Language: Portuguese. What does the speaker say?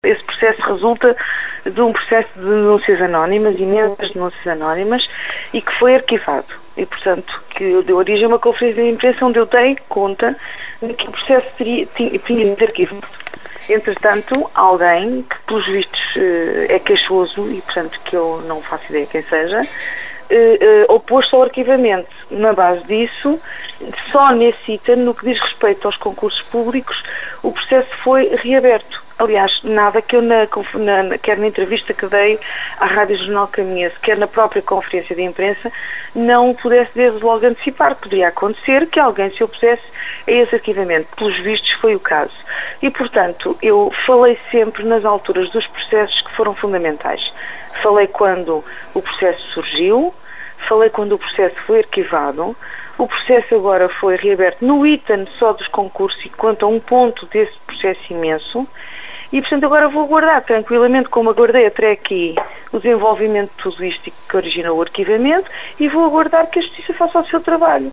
Esse processo resulta de um processo de denúncias anónimas, imensas denúncias anónimas, e que foi arquivado. E, portanto, que deu origem a uma conferência de imprensa onde eu dei conta de que o processo tinha sido arquivado. Entretanto, alguém que, pelos vistos, é queixoso, e, portanto, que eu não faço ideia quem seja, opôs-se ao arquivamento. Na base disso, só nesse item, no que diz respeito aos concursos públicos, o processo foi reaberto. Aliás, nada que eu, quer na entrevista que dei à Rádio Jornal Caminhense, quer na própria conferência de imprensa, não pudesse desde logo antecipar. Poderia acontecer que alguém se opusesse a esse arquivamento. Pelos vistos, foi o caso. E, portanto, eu falei sempre nas alturas dos processos que foram fundamentais. Falei quando o processo surgiu, falei quando o processo foi arquivado, o processo agora foi reaberto no item só dos concursos e quanto a um ponto desse processo imenso. E, portanto, agora vou aguardar tranquilamente, como aguardei até aqui, o desenvolvimento de tudo isto que originou o arquivamento, e vou aguardar que a Justiça faça o seu trabalho.